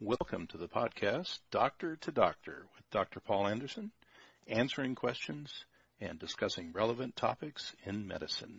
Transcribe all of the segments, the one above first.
Welcome to the podcast, Doctor to Doctor, with Dr. Paul Anderson, answering questions and discussing relevant topics in medicine.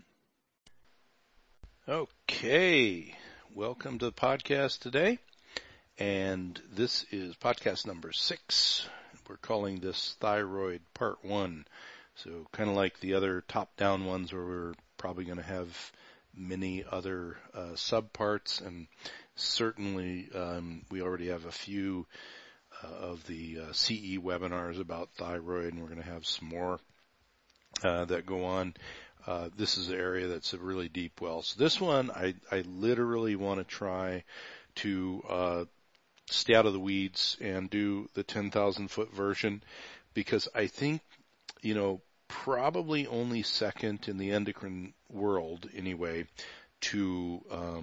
Okay, welcome to the podcast today, and this is podcast number 6. We're calling this Thyroid Part 1, so kind of like the other top-down ones where we're probably going to have many other subparts, and certainly we already have a few of the CE webinars about thyroid, and we're going to have some more that go on. This is an area that's a really deep well. So this one, I literally want to try to stay out of the weeds and do the 10,000 foot version, because I think, probably only second in the endocrine world anyway to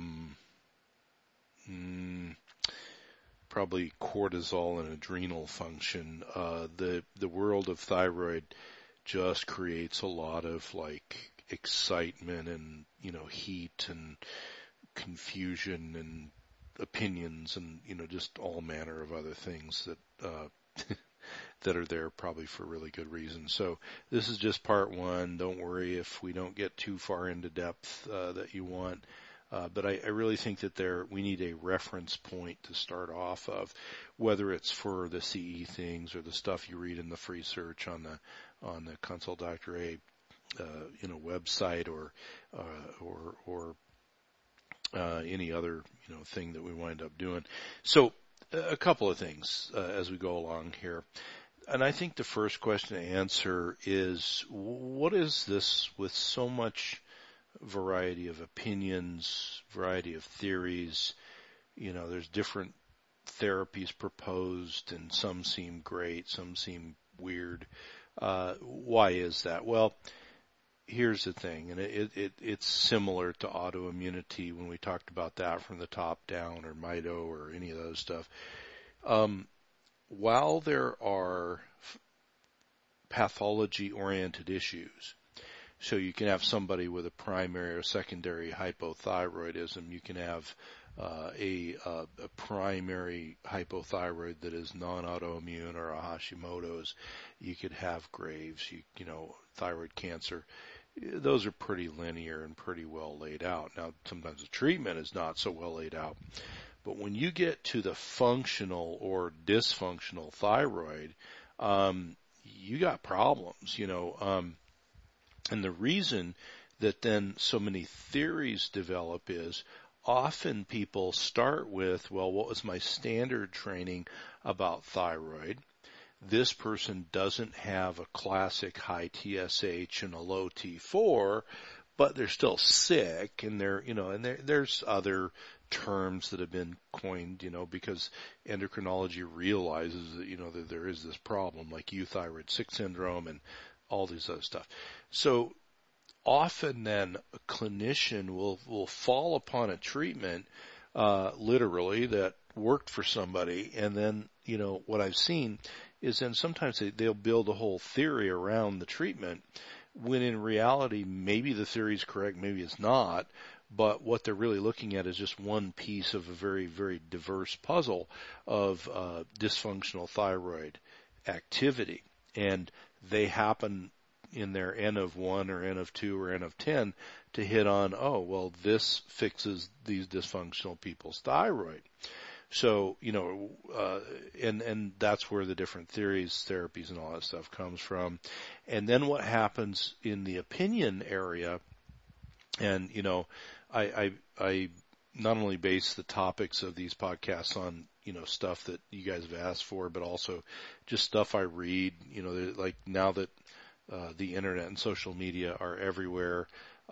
probably cortisol and adrenal function. The world of thyroid just creates a lot of excitement and heat and confusion and opinions and just all manner of other things that that are there probably for really good reasons. So this is just part 1. Don't worry if we don't get too far into depth that you want. But I really think that we need a reference point to start off of, whether it's for the CE things or the stuff you read in the free search on the Consult Dr. A website or any other thing that we wind up doing. So a couple of things as we go along here. And I think the first question to answer is, what is this with so much variety of opinions, variety of theories? There's different therapies proposed, and some seem great, some seem weird. Why is that? Well, here's the thing, and it's similar to autoimmunity when we talked about that from the top down, or Mito, or any of those stuff. While there are pathology-oriented issues, so you can have somebody with a primary or secondary hypothyroidism, you can have a primary hypothyroid that is non-autoimmune or a Hashimoto's, you could have Graves, thyroid cancer. Those are pretty linear and pretty well laid out. Now, sometimes the treatment is not so well laid out. But when you get to the functional or dysfunctional thyroid, you got problems, and the reason that then so many theories develop is often people start with, well, what was my standard training about thyroid? This person doesn't have a classic high TSH and a low T4, but they're still sick, and there's other terms that have been coined, because endocrinology realizes that, that there is this problem, like euthyroid 6 syndrome and all these other stuff. So often then a clinician will fall upon a treatment, literally, that worked for somebody, and then, what I've seen is then sometimes they'll build a whole theory around the treatment, when in reality, maybe the theory is correct, maybe it's not, but what they're really looking at is just one piece of a very, very diverse puzzle of dysfunctional thyroid activity. And they happen in their N of 1 or N of 2 or N of 10 to hit on, this fixes these dysfunctional people's thyroid. So, and that's where the different theories, therapies, and all that stuff comes from. And then what happens in the opinion area, and, I not only base the topics of these podcasts on, stuff that you guys have asked for, but also just stuff I read, like now that the internet and social media are everywhere,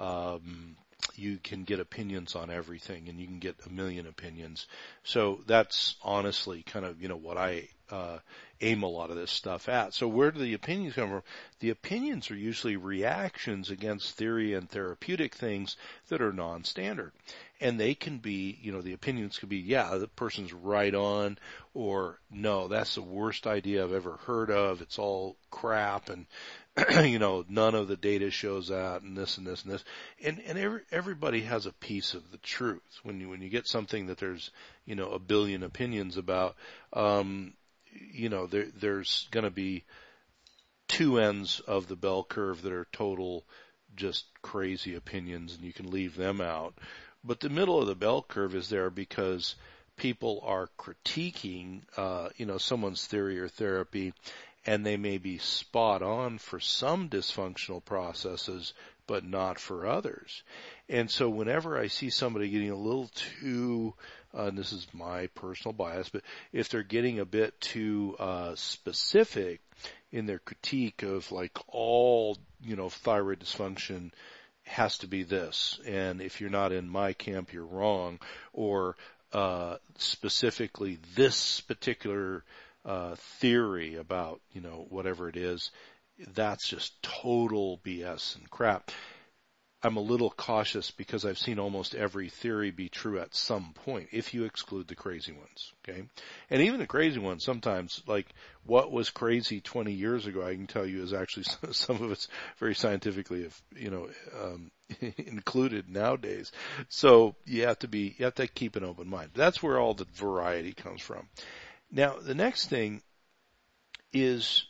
you can get opinions on everything, and you can get a million opinions. So that's honestly kind of, what I aim a lot of this stuff at. So where do the opinions come from? The opinions are usually reactions against theory and therapeutic things that are non-standard. And they can be, the opinions could be, yeah, the person's right on, or no, that's the worst idea I've ever heard of. It's all crap. And none of the data shows that, and this and this and this, and everybody has a piece of the truth. When you get something that there's a billion opinions about, there's going to be two ends of the bell curve that are total just crazy opinions, and you can leave them out. But the middle of the bell curve is there because people are critiquing, someone's theory or therapy, and they may be spot on for some dysfunctional processes, but not for others. And so whenever I see somebody getting a little too, and this is my personal bias, but if they're getting a bit too specific in their critique of like all, thyroid dysfunction has to be this, and if you're not in my camp, you're wrong, or specifically this particular theory about, whatever it is, that's just total BS and crap. I'm a little cautious because I've seen almost every theory be true at some point, if you exclude the crazy ones, okay? And even the crazy ones, sometimes, like what was crazy 20 years ago, I can tell you is actually some of it's very scientifically, included nowadays. So you have to keep an open mind. That's where all the variety comes from. Now, the next thing is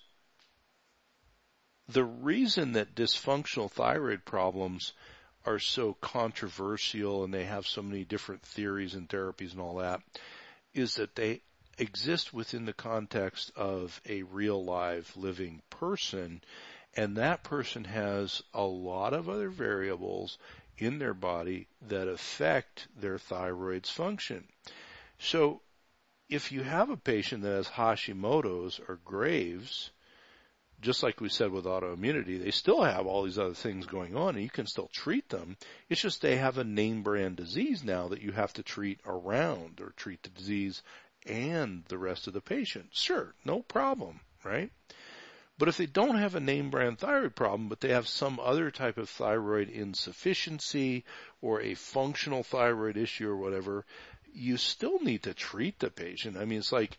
the reason that dysfunctional thyroid problems are so controversial and they have so many different theories and therapies and all that is that they exist within the context of a real live living person, and that person has a lot of other variables in their body that affect their thyroid's function. So if you have a patient that has Hashimoto's or Graves', just like we said with autoimmunity, they still have all these other things going on, and you can still treat them. It's just they have a name brand disease now that you have to treat around, or treat the disease and the rest of the patient. Sure, no problem, right? But if they don't have a name brand thyroid problem, but they have some other type of thyroid insufficiency or a functional thyroid issue or whatever, you still need to treat the patient. I mean, it's like,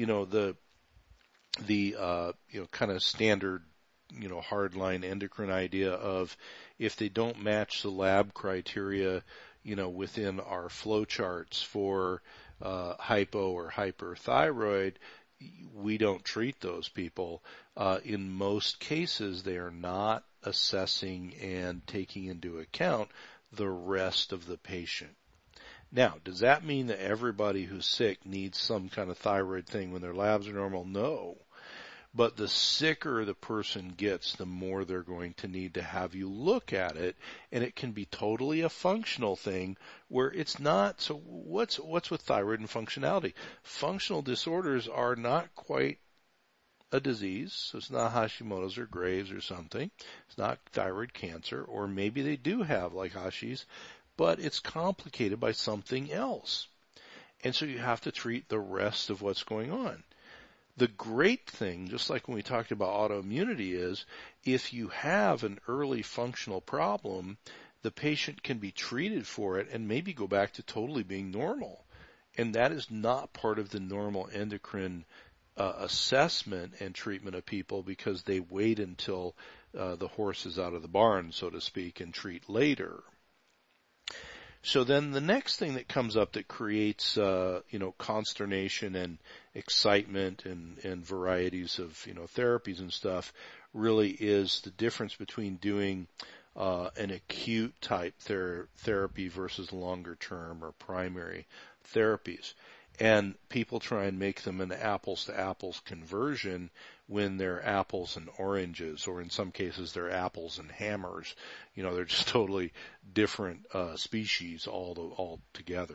the kind of standard, hardline endocrine idea of if they don't match the lab criteria, within our flow charts for hypo or hyperthyroid, we don't treat those people. In most cases, they are not assessing and taking into account the rest of the patient. Now, does that mean that everybody who's sick needs some kind of thyroid thing when their labs are normal? No. But the sicker the person gets, the more they're going to need to have you look at it, and it can be totally a functional thing where it's not. So what's with thyroid and functionality? Functional disorders are not quite a disease, so it's not Hashimoto's or Graves' or something. It's not thyroid cancer, or maybe they do have like Hashi's, but it's complicated by something else. And so you have to treat the rest of what's going on. The great thing, just like when we talked about autoimmunity, is if you have an early functional problem, the patient can be treated for it and maybe go back to totally being normal. And that is not part of the normal endocrine assessment and treatment of people, because they wait until the horse is out of the barn, so to speak, and treat later. So then the next thing that comes up that creates, consternation and excitement and varieties of, therapies and stuff really is the difference between doing an acute type therapy versus longer term or primary therapies. And people try and make them an apples to apples conversion when they're apples and oranges, or in some cases they're apples and hammers. They're just totally different species all together.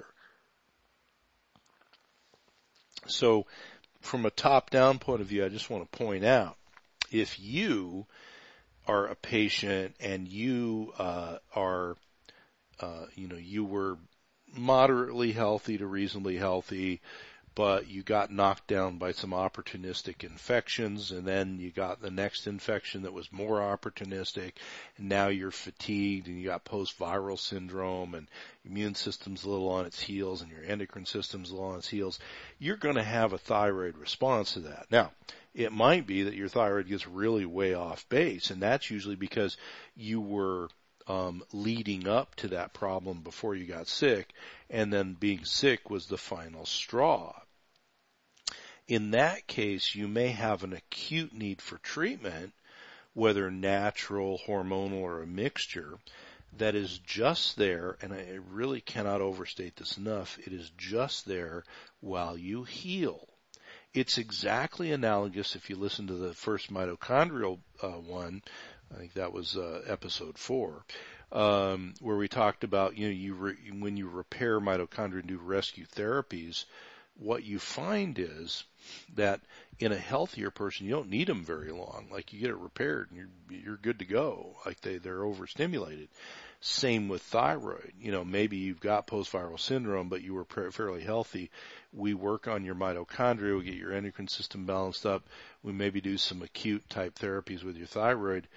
So from a top-down point of view, I just want to point out, if you are a patient and you you were moderately healthy to reasonably healthy, but you got knocked down by some opportunistic infections, and then you got the next infection that was more opportunistic, and now you're fatigued, and you got post-viral syndrome, and your immune system's a little on its heels, and your endocrine system's a little on its heels, you're going to have a thyroid response to that. Now, it might be that your thyroid gets really way off base, and that's usually because you were leading up to that problem before you got sick, and then being sick was the final straw. In that case, you may have an acute need for treatment, whether natural, hormonal, or a mixture, that is just there, and I really cannot overstate this enough, it is just there while you heal. It's exactly analogous if you listen to the first mitochondrial one. I think that was episode 4, where we talked about, when you repair mitochondria and do rescue therapies, what you find is that in a healthier person, you don't need them very long. Like, you get it repaired and you're good to go. Like, they're overstimulated. Same with thyroid. Maybe you've got post-viral syndrome, but you were fairly healthy. We work on your mitochondria, we get your endocrine system balanced up. We maybe do some acute type therapies with your thyroid.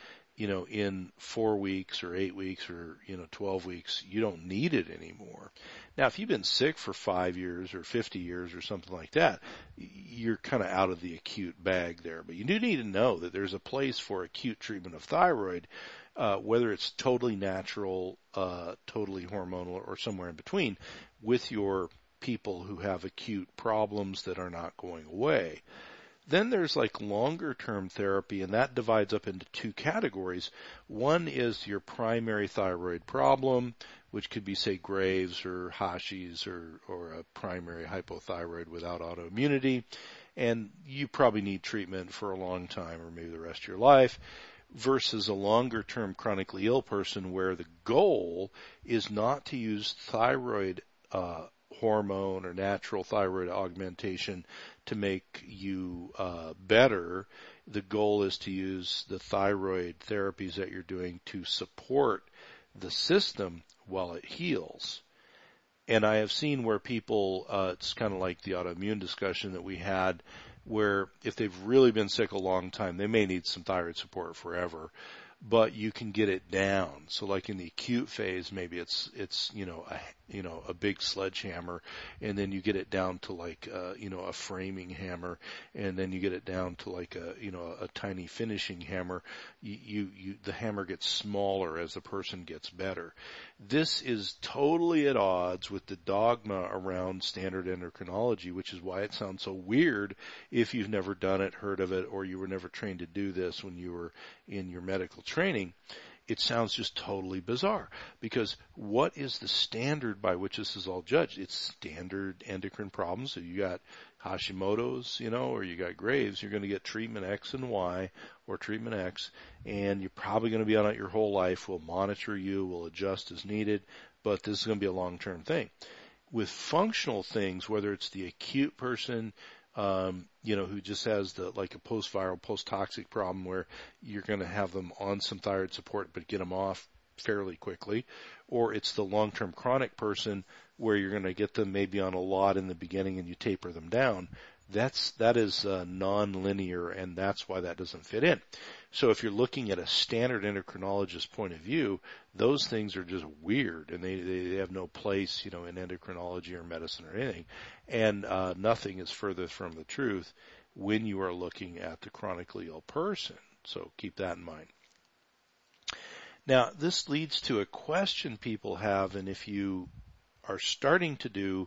In 4 weeks or 8 weeks or, 12 weeks, you don't need it anymore. Now, if you've been sick for 5 years or 50 years or something like that, you're kind of out of the acute bag there. But you do need to know that there's a place for acute treatment of thyroid, whether it's totally natural, totally hormonal, or somewhere in between, with your people who have acute problems that are not going away. Then there's like longer term therapy, and that divides up into 2 categories. One is your primary thyroid problem, which could be, say, Graves or Hashimoto's or a primary hypothyroid without autoimmunity. And you probably need treatment for a long time or maybe the rest of your life, versus a longer term chronically ill person where the goal is not to use thyroid hormone or natural thyroid augmentation to make you better. The goal is to use the thyroid therapies that you're doing to support the system while it heals. And I have seen where people, it's kind of like the autoimmune discussion that we had, where if they've really been sick a long time, they may need some thyroid support forever, but you can get it down. So like in the acute phase, maybe it's a big sledgehammer, and then you get it down to like a framing hammer, and then you get it down to like a tiny finishing hammer. The hammer gets smaller as the person gets better. This is totally at odds with the dogma around standard endocrinology, which is why it sounds so weird if you've never done it, heard of it, or you were never trained to do this when you were in your medical training. It sounds just totally bizarre, because what is the standard by which this is all judged? It's standard endocrine problems. So you got Hashimoto's, or you got Graves, you're going to get treatment X and Y or treatment X, and you're probably going to be on it your whole life. We'll monitor you, we'll adjust as needed, but this is going to be a long-term thing. With functional things, whether it's the acute person, who just has a post-viral, post-toxic problem where you're going to have them on some thyroid support but get them off fairly quickly, or it's the long-term chronic person where you're going to get them maybe on a lot in the beginning and you taper them down. That is non-linear, and that's why that doesn't fit in. So if you're looking at a standard endocrinologist point of view, those things are just weird, and they have no place, in endocrinology or medicine or anything. And nothing is further from the truth when you are looking at the chronically ill person. So keep that in mind. Now, this leads to a question people have, and if you are starting to do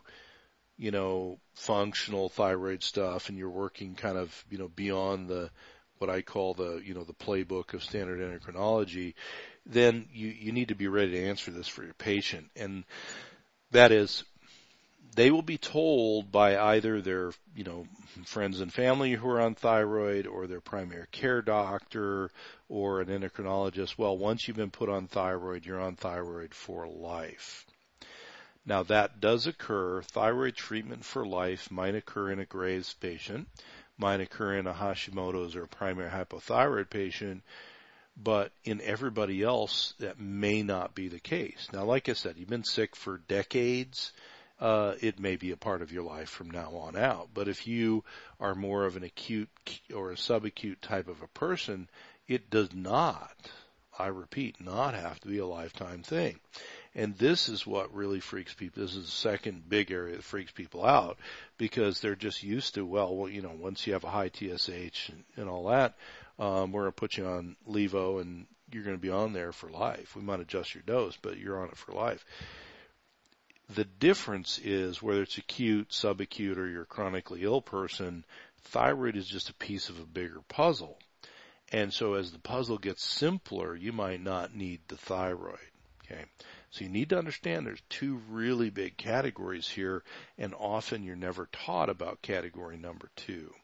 functional thyroid stuff, and you're working kind of, beyond what I call the playbook of standard endocrinology, then you need to be ready to answer this for your patient. And that is, they will be told by either their, friends and family who are on thyroid, or their primary care doctor, or an endocrinologist, well, once you've been put on thyroid, you're on thyroid for life. Now, that does occur. Thyroid treatment for life might occur in a Graves patient, might occur in a Hashimoto's or a primary hypothyroid patient, but in everybody else, that may not be the case. Now, like I said, you've been sick for decades, it may be a part of your life from now on out. But if you are more of an acute or a subacute type of a person, it does not, I repeat, not have to be a lifetime thing. And this is what really freaks people. This is the second big area that freaks people out, because they're just used to, well, once you have a high TSH and all that, we're going to put you on Levo and you're going to be on there for life. We might adjust your dose, but you're on it for life. The difference is whether it's acute, subacute, or you're a chronically ill person, thyroid is just a piece of a bigger puzzle. And so as the puzzle gets simpler, you might not need the thyroid. Okay. So you need to understand there's two really big categories here, and often you're never taught about category number 2.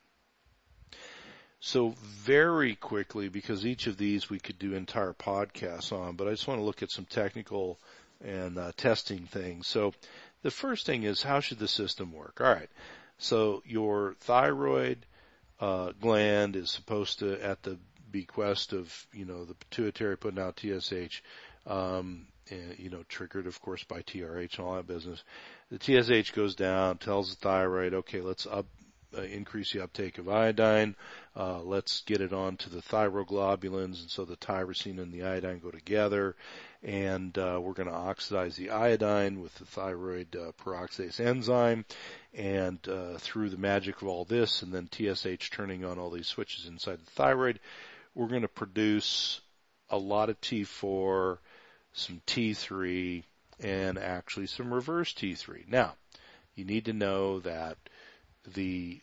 So very quickly, because each of these we could do entire podcasts on, but I just want to look at some technical and testing things. So the first thing is, how should the system work? All right. So your thyroid gland is supposed to, at the bequest of, the pituitary putting out TSH, triggered, of course, by TRH and all that business. The TSH goes down, tells the thyroid, okay, let's increase the uptake of iodine. Let's get it onto the thyroglobulins, and so the tyrosine and the iodine go together, and we're going to oxidize the iodine with the thyroid peroxidase enzyme, and through the magic of all this, and then TSH turning on all these switches inside the thyroid, we're going to produce a lot of T4, some T3, and actually some reverse T3. Now, you need to know that the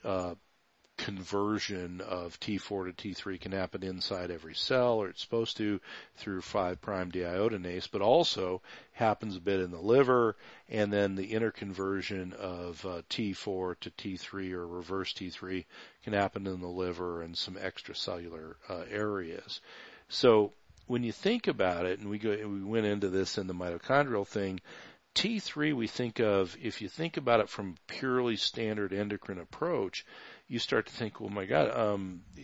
conversion of T4 to T3 can happen inside every cell, or it's supposed to, through 5' deiodinase, but also happens a bit in the liver, and then the interconversion of T4 to T3 or reverse T3 can happen in the liver and some extracellular areas. So when you think about it, and we went into this in the mitochondrial thing, T3 we think of, if you think about it from purely standard endocrine approach, you start to think, oh my God,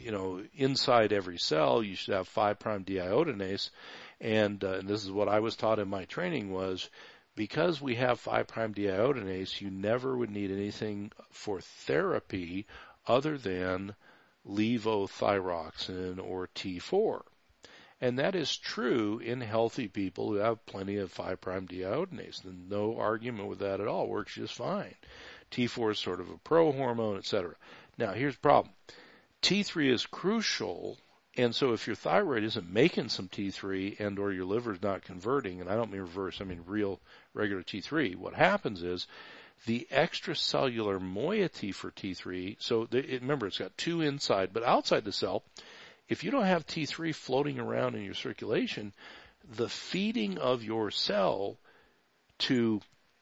inside every cell you should have 5' deiodinase, and this is what I was taught in my training was, because we have 5' deiodinase, you never would need anything for therapy other than levothyroxine or T4. And that is true in healthy people who have plenty of 5' deiodinase. And no argument with that at all. Works just fine. T4 is sort of a pro-hormone, etc. Now, here's the problem. T3 is crucial, and so if your thyroid isn't making some T3 and or your liver is not converting, and I don't mean reverse, I mean real regular T3, what happens is the extracellular moiety for T3, so remember it's got 2 inside, but outside the cell, if you don't have T3 floating around in your circulation, the feeding of your cell to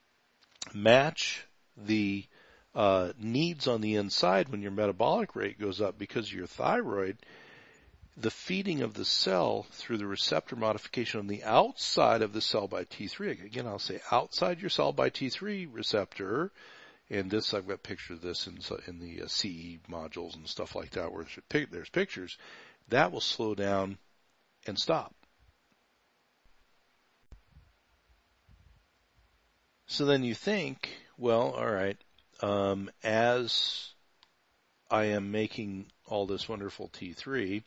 match the needs on the inside when your metabolic rate goes up because of your thyroid, the feeding of the cell through the receptor modification on the outside of the cell by T3, again I'll say outside your cell by T3 receptor, and this I've got pictures of this in the CE modules and stuff like that where there's pictures, that will slow down and stop. So then you think, well, all right, as I am making all this wonderful T3,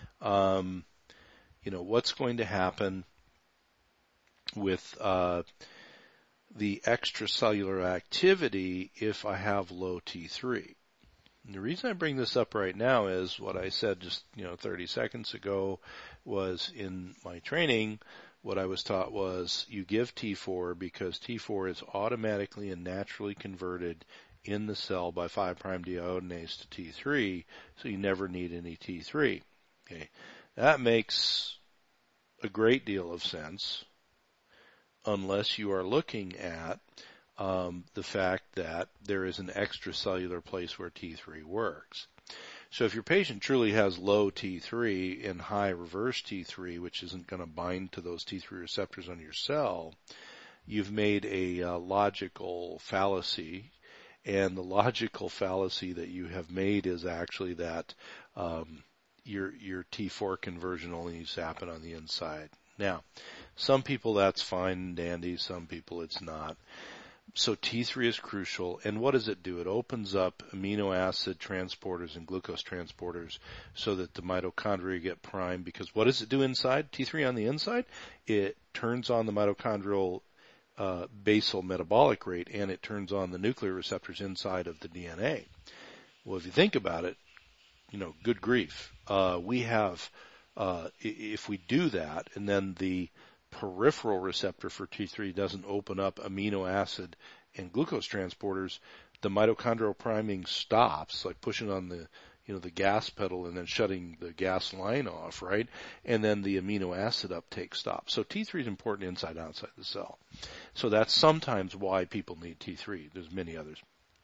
what's going to happen with the extracellular activity if I have low T3? And the reason I bring this up right now is what I said just 30 seconds ago was in my training. What I was taught was you give T4 because T4 is automatically and naturally converted in the cell by 5' deiodinase to T3, so you never need any T3. Okay, that makes a great deal of sense unless you are looking at the fact that there is an extracellular place where T3 works. So if your patient truly has low T3 and high reverse T3, which isn't going to bind to those T3 receptors on your cell, you've made a logical fallacy. And the logical fallacy that you have made is actually that your T4 conversion only needs to happen on the inside. Now, some people that's fine and dandy, some people it's not. So T3 is crucial, and what does it do? It opens up amino acid transporters and glucose transporters so that the mitochondria get primed, because what does it do inside? T3 on the inside, it turns on the mitochondrial basal metabolic rate, and it turns on the nuclear receptors inside of the DNA. Well, if you think about it, good grief. We have, if we do that, and then the peripheral receptor for T3 doesn't open up amino acid and glucose transporters, the mitochondrial priming stops, like pushing on the gas pedal and then shutting the gas line off, right? And then the amino acid uptake stops. So T3 is important inside and outside the cell. So that's sometimes why people need T3. There's many others.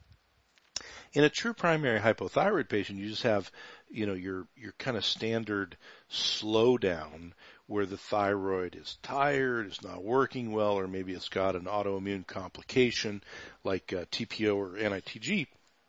In a true primary hypothyroid patient, you just have, your kind of standard slowdown where the thyroid is tired, it's not working well, or maybe it's got an autoimmune complication like TPO or NITG.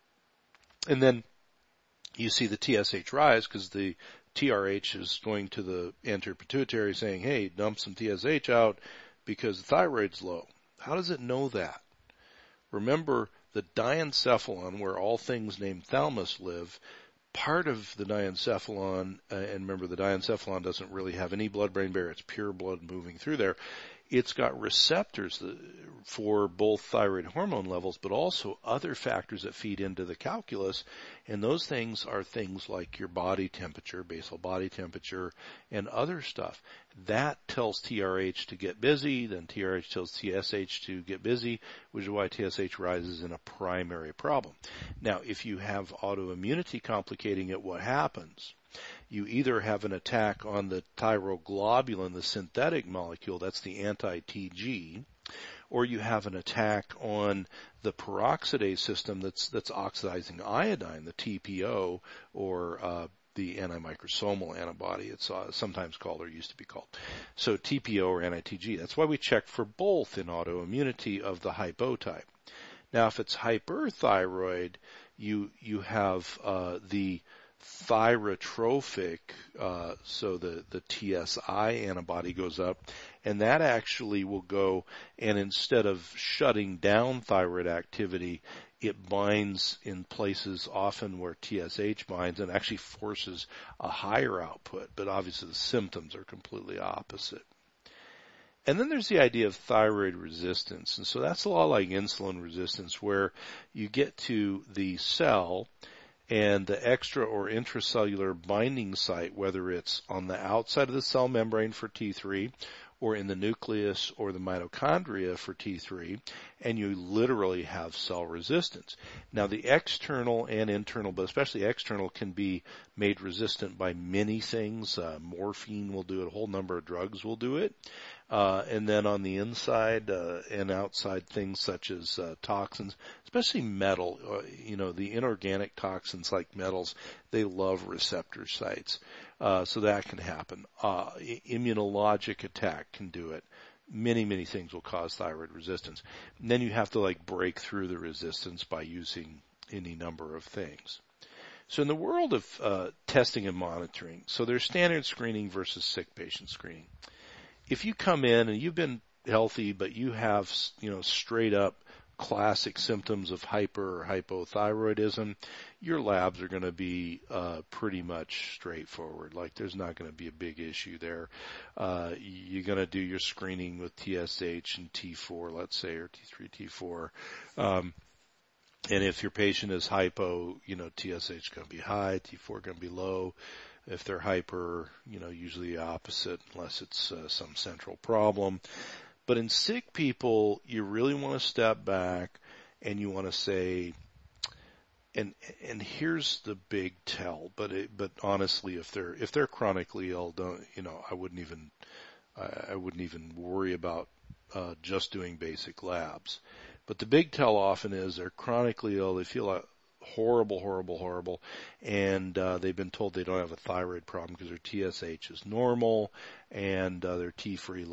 And then you see the TSH rise because the TRH is going to the anterior pituitary saying, hey, dump some TSH out because the thyroid's low. How does it know that? Remember, the diencephalon, where all things named thalamus live, part of the diencephalon, and remember the diencephalon doesn't really have any blood-brain barrier, it's pure blood moving through there. It's got receptors for both thyroid hormone levels, but also other factors that feed into the calculus, and those things are things like your body temperature, basal body temperature, and other stuff. That tells TRH to get busy, then TRH tells TSH to get busy, which is why TSH rises in a primary problem. Now, if you have autoimmunity complicating it, what happens? You either have an attack on the thyroglobulin, the synthetic molecule, that's the anti-TG, or you have an attack on the peroxidase system that's oxidizing iodine, the TPO, or the antimicrosomal antibody, it's sometimes called or used to be called. So TPO or NITG. That's why we check for both in autoimmunity of the hypotype. Now, if it's hyperthyroid, you have the thyrotrophic, so the TSI antibody goes up, and that actually will go, and instead of shutting down thyroid activity, it binds in places often where TSH binds and actually forces a higher output, but obviously the symptoms are completely opposite. And then there's the idea of thyroid resistance, and so that's a lot like insulin resistance, where you get to the cell and the extra or intracellular binding site, whether it's on the outside of the cell membrane for T3 or in the nucleus or the mitochondria for T3, and you literally have cell resistance. Now, the external and internal, but especially external, can be made resistant by many things. Morphine will do it. A whole number of drugs will do it. And then on the inside and outside, things such as toxins, especially metal, the inorganic toxins like metals, they love receptor sites. So that can happen. Immunologic attack can do it. Many, many things will cause thyroid resistance. And then you have to break through the resistance by using any number of things. So in the world of testing and monitoring, so there's standard screening versus sick patient screening. If you come in and you've been healthy, but you have, straight up classic symptoms of hyper or hypothyroidism, your labs are going to be pretty much straightforward. There's not going to be a big issue there. You're going to do your screening with TSH and T4, let's say, or T3, T4. And if your patient is hypo, TSH is going to be high, T4 going to be low. If they're hyper, usually the opposite, unless it's some central problem. But in sick people, you really want to step back and you want to say, and here's the big tell. But honestly, if they're chronically ill, I wouldn't even worry about just doing basic labs. But the big tell often is they're chronically ill. They feel like horrible, and they've been told they don't have a thyroid problem because their TSH is normal and their T4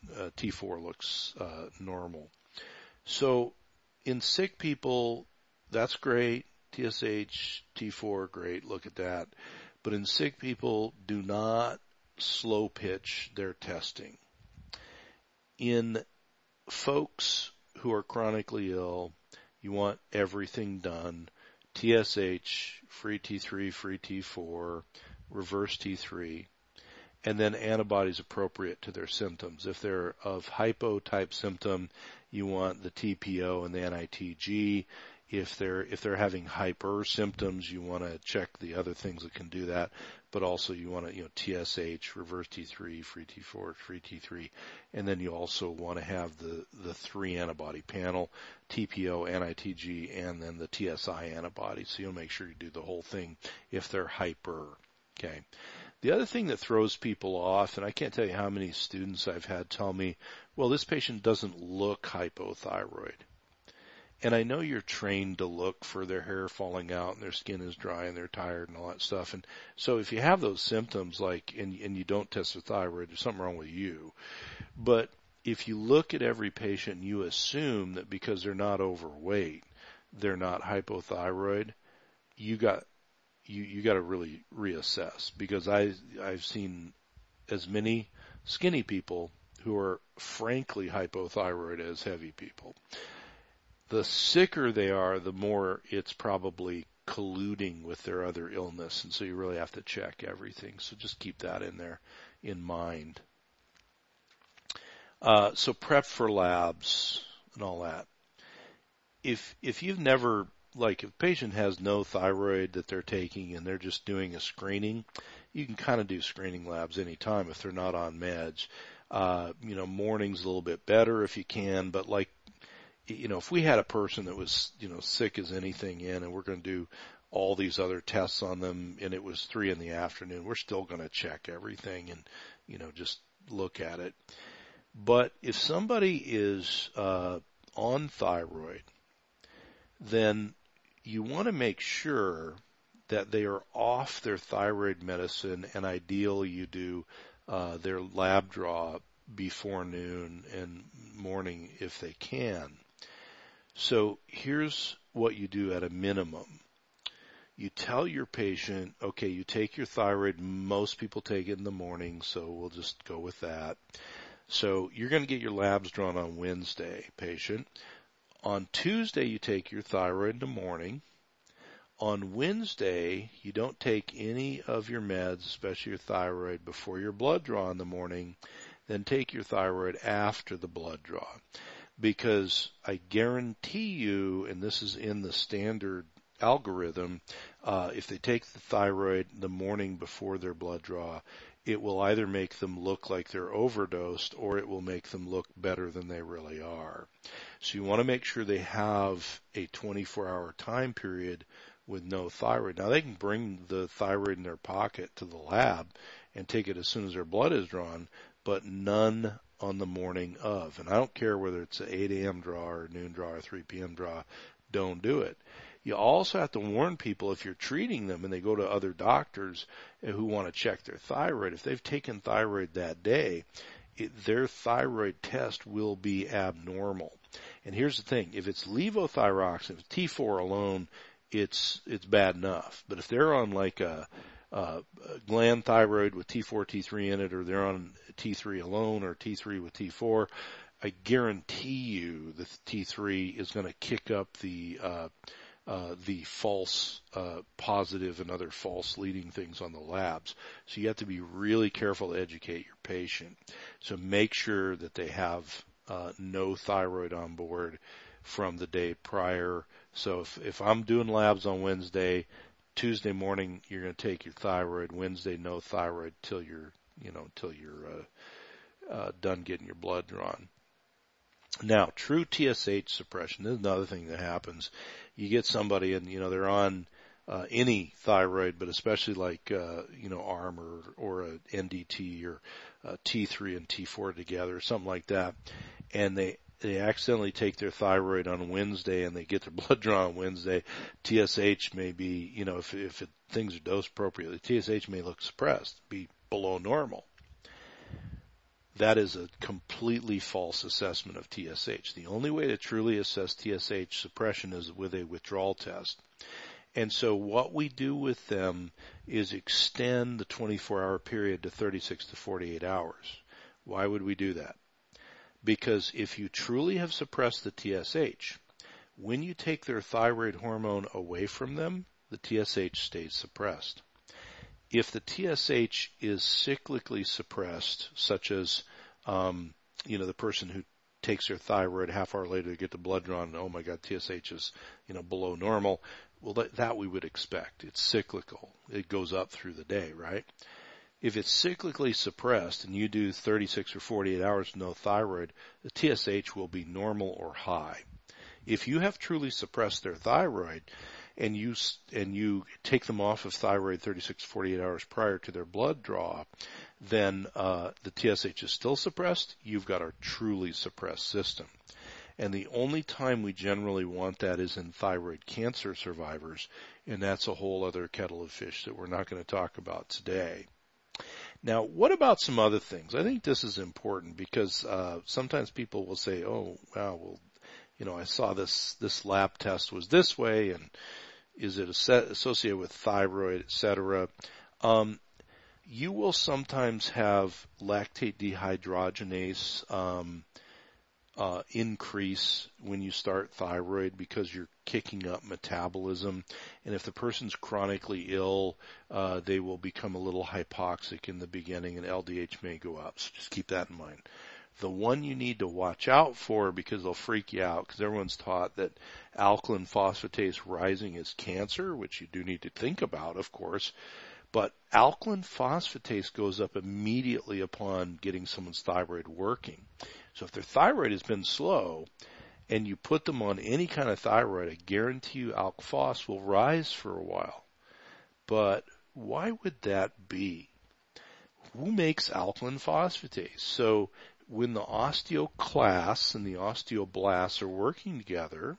looks normal. So in sick people, that's great. TSH, T4, great. Look at that. But in sick people, do not slow pitch their testing. In folks who are chronically ill, you want everything done. TSH, free T3, free T4, reverse T3, and then antibodies appropriate to their symptoms. If they're of hypo-type symptom, you want the TPO and the NITG. If they're having hyper symptoms, you want to check the other things that can do that, but also you want to, TSH, reverse T3, free T4, free T3, and then you also want to have the 3 antibody panel, TPO, NITG, and then the TSI antibody. So you'll make sure you do the whole thing if they're hyper. Okay. The other thing that throws people off, and I can't tell you how many students I've had tell me, well, this patient doesn't look hypothyroid. And I know you're trained to look for their hair falling out and their skin is dry and they're tired and all that stuff. And so if you have those symptoms, and you don't test for thyroid, there's something wrong with you. But if you look at every patient and you assume that because they're not overweight, they're not hypothyroid, you got to really reassess, because I've seen as many skinny people who are frankly hypothyroid as heavy people. The sicker they are, the more it's probably colluding with their other illness, and so you really have to check everything. So just keep that in mind. So prep for labs and all that. If you've never, if a patient has no thyroid that they're taking and they're just doing a screening, you can kind of do screening labs anytime if they're not on meds. Morning's a little bit better if you can, but if we had a person that was, sick as anything and we're going to do all these other tests on them and it was 3 p.m, we're still going to check everything and, just look at it. But if somebody is on thyroid, then you want to make sure that they are off their thyroid medicine, and ideally you do their lab draw before noon and morning if they can. So here's what you do at a minimum. You tell your patient, okay, you take your thyroid. Most people take it in the morning, so we'll just go with that. So you're going to get your labs drawn on Wednesday, patient. On Tuesday, you take your thyroid in the morning. On Wednesday, you don't take any of your meds, especially your thyroid, before your blood draw in the morning. Then take your thyroid after the blood draw. Because I guarantee you, and this is in the standard algorithm, if they take the thyroid the morning before their blood draw, it will either make them look like they're overdosed or it will make them look better than they really are. So you want to make sure they have a 24-hour time period with no thyroid. Now, they can bring the thyroid in their pocket to the lab and take it as soon as their blood is drawn, but none on the morning of. And I don't care whether it's an 8 a.m. draw or noon draw or 3 p.m. draw, don't do it. You also have to warn people if you're treating them and they go to other doctors who want to check their thyroid, if they've taken thyroid that day, their thyroid test will be abnormal. And here's the thing, if it's levothyroxine, if it's T4 alone, it's bad enough. But if they're on a gland thyroid with T4, T3 in it, or they're on T3 alone or T3 with T4, I guarantee you the T3 is going to kick up the false positive and other false leading things on the labs. So you have to be really careful to educate your patient. So make sure that they have no thyroid on board from the day prior. So if I'm doing labs on Wednesday, Tuesday morning you're going to take your thyroid. Wednesday, no thyroid till you're done getting your blood drawn. Now, true TSH suppression, this is another thing that happens. You get somebody and, they're on any thyroid, but especially ARM or a NDT or T3 and T4 together or something like that, and they accidentally take their thyroid on Wednesday and they get their blood drawn on Wednesday. TSH may be, if things are dosed appropriately, TSH may look suppressed, be below normal. That is a completely false assessment of TSH. The only way to truly assess TSH suppression is with a withdrawal test. And so what we do with them is extend the 24-hour period to 36 to 48 hours. Why would we do that? Because if you truly have suppressed the TSH, when you take their thyroid hormone away from them, the TSH stays suppressed. If the TSH is cyclically suppressed, such as, the person who takes their thyroid, half hour later they get the blood drawn, and oh my God, TSH is, below normal. Well, that we would expect. It's cyclical. It goes up through the day, right? If it's cyclically suppressed and you do 36 or 48 hours with no thyroid, the TSH will be normal or high. If you have truly suppressed their thyroid and you take them off of thyroid 36 to 48 hours prior to their blood draw, then the TSH is still suppressed. You've got a truly suppressed system. And the only time we generally want that is in thyroid cancer survivors, and that's a whole other kettle of fish that we're not going to talk about today. Now, what about some other things? I think this is important because sometimes people will say, oh, wow, well, I saw this lab test was this way, and is it associated with thyroid, et cetera? You will sometimes have lactate dehydrogenase increase when you start thyroid because you're kicking up metabolism. And if the person's chronically ill, they will become a little hypoxic in the beginning and LDH may go up. So just keep that in mind. The one you need to watch out for because they'll freak you out because everyone's taught that alkaline phosphatase rising is cancer, which you do need to think about, of course. But alkaline phosphatase goes up immediately upon getting someone's thyroid working. So if their thyroid has been slow and you put them on any kind of thyroid, I guarantee you alk phos will rise for a while. But why would that be? Who makes alkaline phosphatase? So when the osteoclasts and the osteoblasts are working together,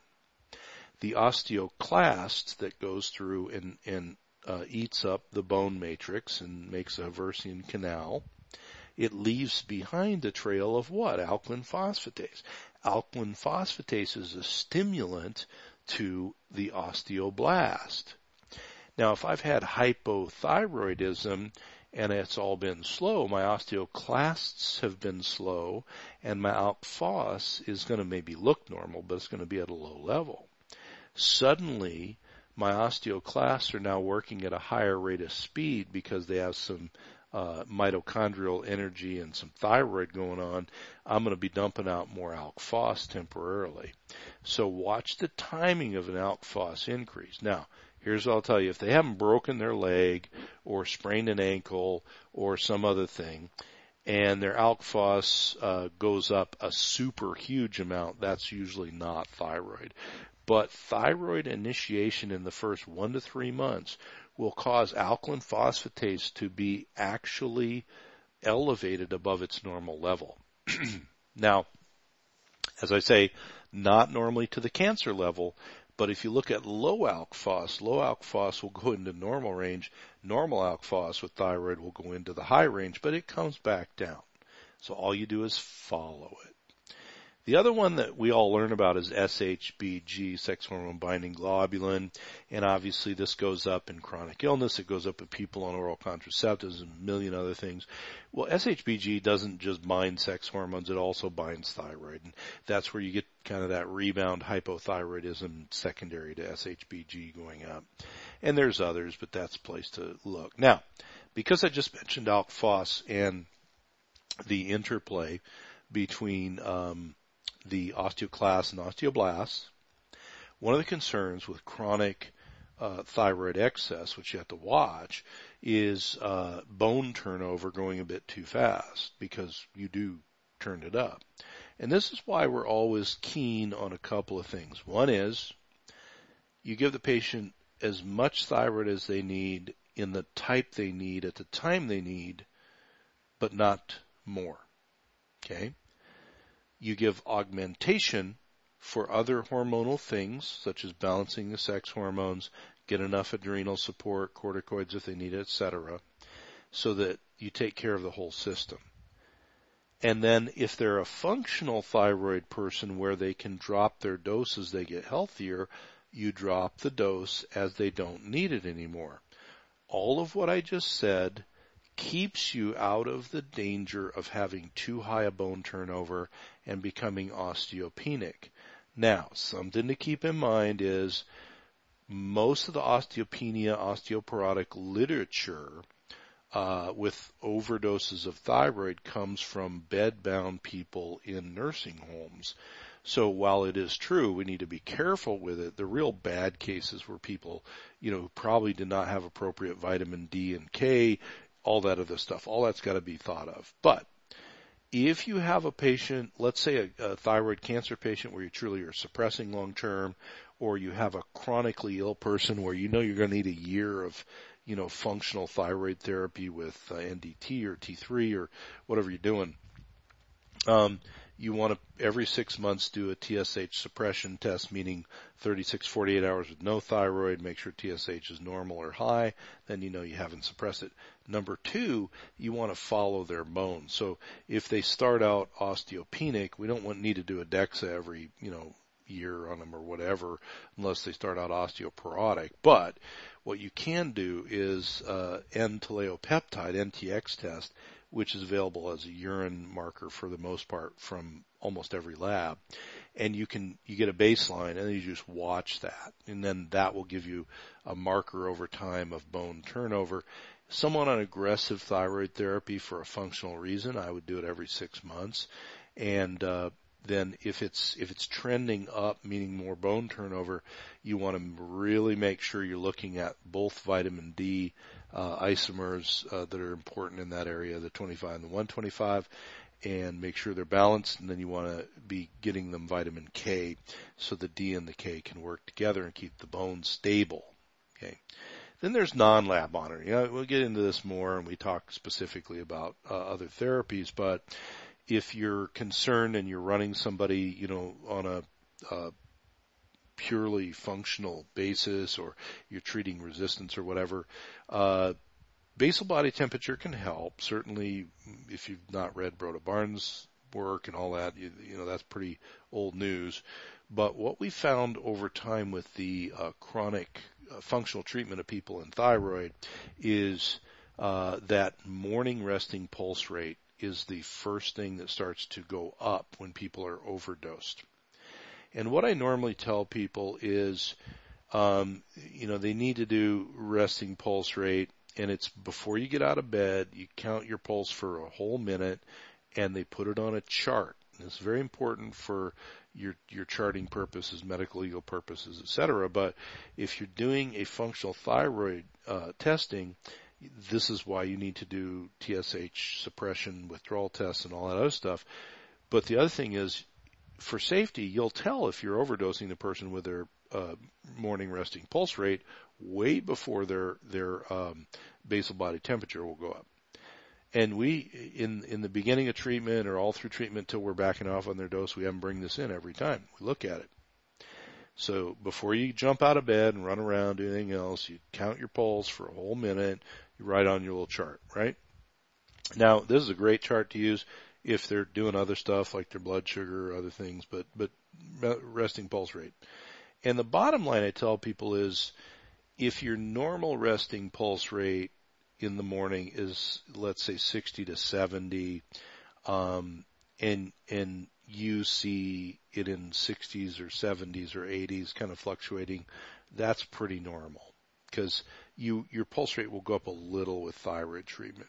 the osteoclast that goes through and eats up the bone matrix and makes a Haversian canal, it leaves behind a trail of what? Alkaline phosphatase. Alkaline phosphatase is a stimulant to the osteoblast. Now, if I've had hypothyroidism and it's all been slow, my osteoclasts have been slow, and my alk phos is going to maybe look normal, but it's going to be at a low level. Suddenly, my osteoclasts are now working at a higher rate of speed because they have some mitochondrial energy and some thyroid going on. I'm going to be dumping out more alk phos temporarily. So watch the timing of an alk phos increase. Now, here's what I'll tell you. If they haven't broken their leg or sprained an ankle or some other thing, and their alk phos goes up a super huge amount, that's usually not thyroid. But thyroid initiation in the first 1 to 3 months will cause alkaline phosphatase to be actually elevated above its normal level. Now, as I say, not normally to the cancer level, but if you look at low alk phos will go into normal range. Normal alk phos with thyroid will go into the high range, but it comes back down. So all you do is follow it. The other one that we all learn about is SHBG, sex hormone binding globulin, and obviously this goes up in chronic illness. It goes up in people on oral contraceptives and a million other things. Well, SHBG doesn't just bind sex hormones, it also binds thyroid, and that's where you get kind of that rebound hypothyroidism secondary to SHBG going up. And there's others, but that's a place to look. Now, because I just mentioned alk phos and the interplay between the osteoclasts and osteoblasts, one of the concerns with chronic thyroid excess, which you have to watch, is bone turnover going a bit too fast because you do turn it up. And this is why we're always keen on a couple of things. One is you give the patient as much thyroid as they need in the type they need at the time they need, but not more. Okay? You give augmentation for other hormonal things, such as balancing the sex hormones, get enough adrenal support, corticoids if they need it, etc., so that you take care of the whole system. And then if they're a functional thyroid person where they can drop their dose as they get healthier, you drop the dose as they don't need it anymore. All of what I just said keeps you out of the danger of having too high a bone turnover and becoming osteopenic. Now, something to keep in mind is most of the osteopenia, osteoporotic literature with overdoses of thyroid comes from bed-bound people in nursing homes. So while it is true, we need to be careful with it. The real bad cases were people, who probably did not have appropriate vitamin D and K, all that other stuff. All that's got to be thought of. But if you have a patient, let's say a thyroid cancer patient where you truly are suppressing long term, or you have a chronically ill person where you're going to need a year of, functional thyroid therapy with NDT or T3 or whatever you're doing, you want to every 6 months do a TSH suppression test, meaning 36, 48 hours with no thyroid, make sure TSH is normal or high, then you haven't suppressed it. Number 2, you want to follow their bones. So if they start out osteopenic, we don't need to do a DEXA every, year on them or whatever, unless they start out osteoporotic. But what you can do is N-teleopeptide, NTX test, which is available as a urine marker for the most part from almost every lab. And you get a baseline and then you just watch that. And then that will give you a marker over time of bone turnover. Someone on aggressive thyroid therapy for a functional reason, I would do it every 6 months. And then if it's trending up, meaning more bone turnover, you want to really make sure you're looking at both vitamin D isomers that are important in that area, the 25 and the 125, and make sure they're balanced. And then you want to be getting them vitamin K so the D and the K can work together and keep the bone stable. Okay. Then there's non-lab monitoring. We'll get into this more, and we talk specifically about other therapies, but if you're concerned and you're running somebody, on a purely functional basis, or you're treating resistance or whatever, basal body temperature can help. Certainly, if you've not read Broda Barnes' work and all that, that's pretty old news. But what we found over time with the chronic functional treatment of people in thyroid is that morning resting pulse rate is the first thing that starts to go up when people are overdosed. And what I normally tell people is, they need to do resting pulse rate, and it's before you get out of bed, you count your pulse for a whole minute, and they put it on a chart. And it's very important for your charting purposes, medical legal purposes, etc. But if you're doing a functional thyroid testing, this is why you need to do TSH suppression, withdrawal tests, and all that other stuff. But the other thing is, for safety, you'll tell if you're overdosing the person with their morning resting pulse rate way before their basal body temperature will go up. And we, in the beginning of treatment or all through treatment till we're backing off on their dose, we have them bring this in every time. We look at it. So before you jump out of bed and run around, do anything else, you count your pulse for a whole minute. You write on your little chart, right? Now, this is a great chart to use if they're doing other stuff like their blood sugar or other things, but resting pulse rate. And the bottom line I tell people is, if your normal resting pulse rate in the morning is, let's say, 60 to 70, and you see it in 60s or 70s or 80s kind of fluctuating, that's pretty normal, because your pulse rate will go up a little with thyroid treatment.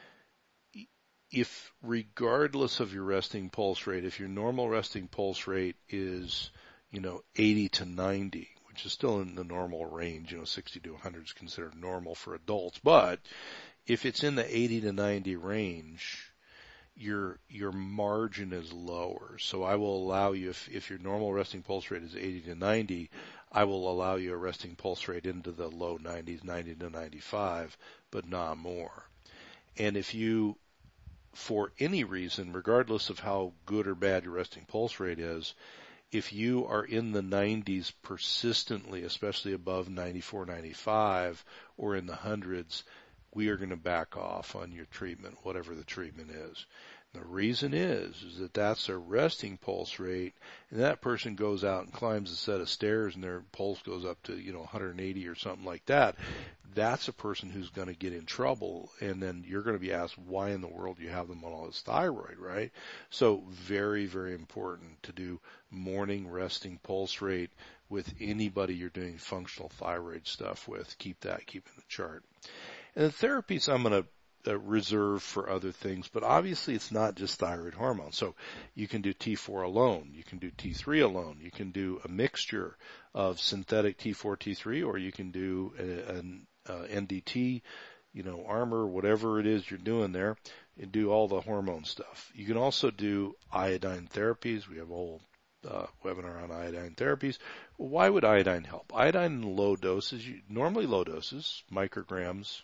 If, regardless of your resting pulse rate, if your normal resting pulse rate is, 80 to 90, which is still in the normal range, 60 to 100 is considered normal for adults, but if it's in the 80 to 90 range, your margin is lower. So I will allow you, if your normal resting pulse rate is 80 to 90, I will allow you a resting pulse rate into the low 90s, 90 to 95, but not more. And if you, for any reason, regardless of how good or bad your resting pulse rate is, if you are in the 90s persistently, especially above 94, 95, or in the hundreds, we are going to back off on your treatment, whatever the treatment is. The reason is that that's their resting pulse rate, and that person goes out and climbs a set of stairs and their pulse goes up to, 180 or something like that. That's a person who's going to get in trouble, and then you're going to be asked, why in the world do you have them on all this thyroid, right? So very, very important to do morning resting pulse rate with anybody you're doing functional thyroid stuff with. Keep in the chart. And the therapies I'm going to reserve for other things, but obviously it's not just thyroid hormone. So you can do T4 alone, you can do T3 alone, you can do a mixture of synthetic T4, T3, or you can do an NDT, Armor, whatever it is you're doing there, and do all the hormone stuff. You can also do iodine therapies. We have a whole webinar on iodine therapies. Well, why would iodine help? Iodine in low doses, normally low doses, micrograms,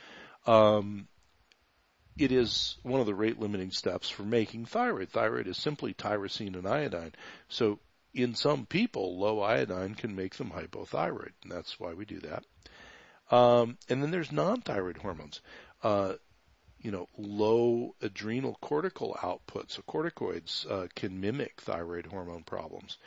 it is one of the rate-limiting steps for making thyroid. Thyroid is simply tyrosine and iodine. So in some people, low iodine can make them hypothyroid, and that's why we do that. And then there's non-thyroid hormones. Low adrenal cortical output, so corticoids can mimic thyroid hormone problems.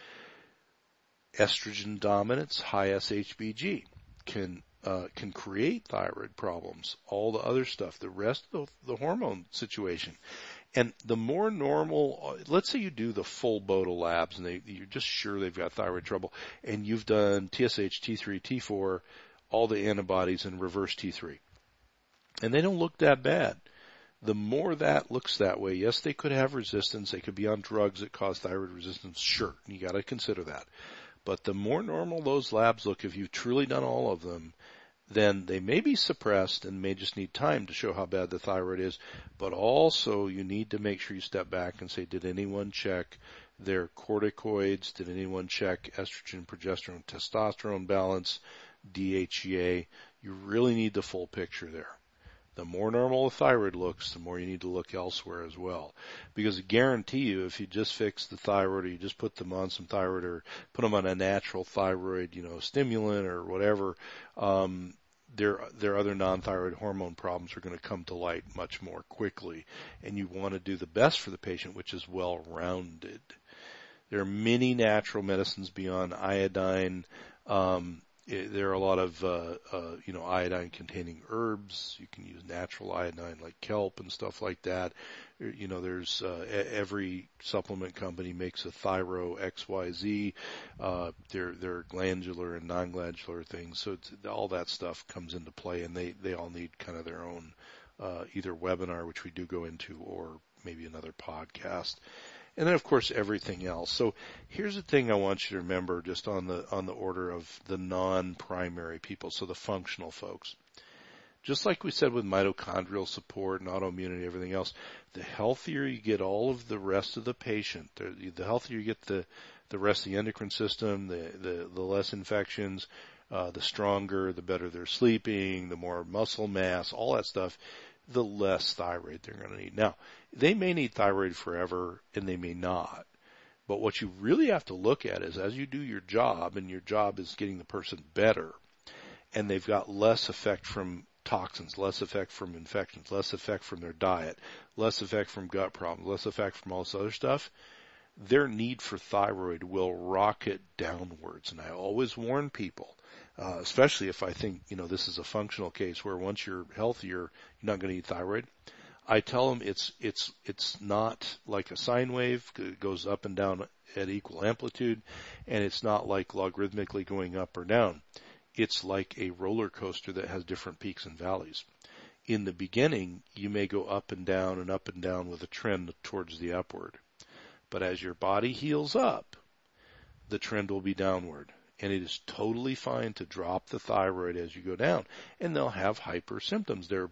Estrogen dominance, high SHBG can create thyroid problems, all the other stuff, the rest of the hormone situation. And the more normal, let's say you do the full Boda labs and you're just sure they've got thyroid trouble, and you've done TSH, T3, T4, all the antibodies, and reverse T3. And they don't look that bad. The more that looks that way, yes, they could have resistance. They could be on drugs that cause thyroid resistance. Sure, you got to consider that. But the more normal those labs look, if you've truly done all of them, then they may be suppressed and may just need time to show how bad the thyroid is. But also you need to make sure you step back and say, did anyone check their corticoids? Did anyone check estrogen, progesterone, testosterone balance, DHEA? You really need the full picture there. The more normal a thyroid looks, the more you need to look elsewhere as well. Because I guarantee you, if you just fix the thyroid, or you just put them on some thyroid, or put them on a natural thyroid, stimulant or whatever, their other non-thyroid hormone problems are going to come to light much more quickly. And you want to do the best for the patient, which is well-rounded. There are many natural medicines beyond iodine. There are a lot of, iodine-containing herbs. You can use natural iodine like kelp and stuff like that. There's every supplement company makes a Thyro XYZ. There are glandular and non-glandular things. So all that stuff comes into play, and they all need kind of their own either webinar, which we do go into, or maybe another podcast. And then, of course, everything else. So here's the thing I want you to remember, just on the order of the non-primary people, so the functional folks. Just like we said with mitochondrial support and autoimmunity and everything else, the healthier you get all of the rest of the patient, the healthier you get the rest of the endocrine system, the less infections, the stronger, the better they're sleeping, the more muscle mass, all that stuff, the less thyroid they're going to need. Now, they may need thyroid forever, and they may not. But what you really have to look at is, as you do your job, and your job is getting the person better, and they've got less effect from toxins, less effect from infections, less effect from their diet, less effect from gut problems, less effect from all this other stuff, their need for thyroid will rocket downwards. And I always warn people, especially if I think, this is a functional case where once you're healthier, you're not going to need thyroid. I tell them it's not like a sine wave. It goes up and down at equal amplitude, and it's not like logarithmically going up or down. It's like a roller coaster that has different peaks and valleys. In the beginning, you may go up and down with a trend towards the upward. But as your body heals up, the trend will be downward. And it is totally fine to drop the thyroid as you go down. And they'll have hyper symptoms. Their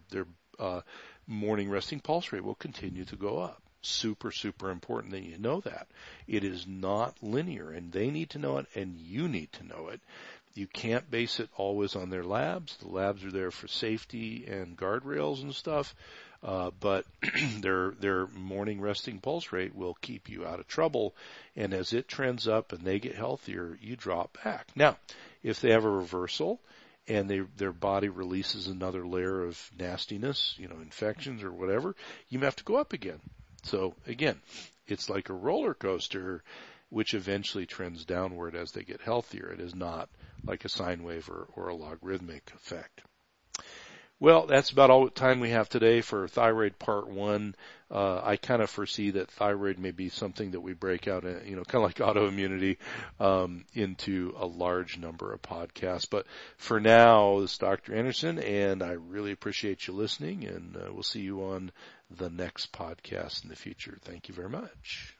morning resting pulse rate will continue to go up. Super, super important that you know that. It is not linear, and they need to know it, and you need to know it. You can't base it always on their labs. The labs are there for safety and guardrails and stuff. But their morning resting pulse rate will keep you out of trouble. And as it trends up and they get healthier, you drop back. Now, if they have a reversal and their body releases another layer of nastiness, infections or whatever, you may have to go up again. So again, it's like a roller coaster, which eventually trends downward as they get healthier. It is not like a sine wave or a logarithmic effect. Well, that's about all the time we have today for thyroid part 1. I kind of foresee that thyroid may be something that we break out, kind of like autoimmunity, into a large number of podcasts. But for now, this is Dr. Anderson, and I really appreciate you listening, and we'll see you on the next podcast in the future. Thank you very much.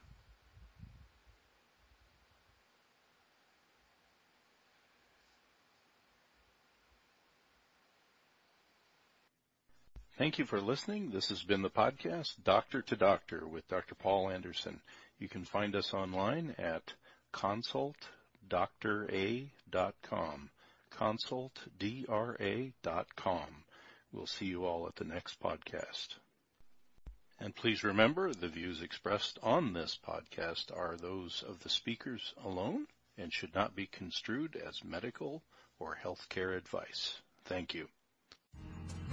Thank you for listening. This has been the podcast, Doctor to Doctor, with Dr. Paul Anderson. You can find us online at consultdra.com, consultdra.com. We'll see you all at the next podcast. And please remember, the views expressed on this podcast are those of the speakers alone and should not be construed as medical or healthcare advice. Thank you.